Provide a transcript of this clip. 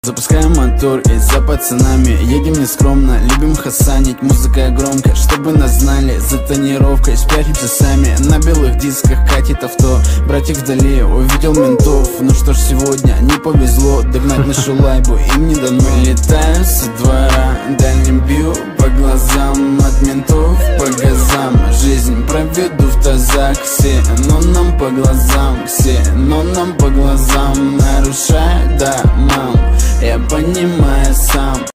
Запускаем мотор и за пацанами едем нескромно, любим хасанить, музыка громко, чтобы нас знали. За тонировкой спрячемся сами, на белых дисках катит авто. Братик вдали увидел ментов, ну что ж, сегодня не повезло догнать нашу лайбу, им не дано. Летаю со двора, дальним бью по глазам, от ментов по газам. Жизнь проведу в тазах, все, но нам по глазам, все, но нам по глазам. Нарушая, да, мам, я понимаю сам.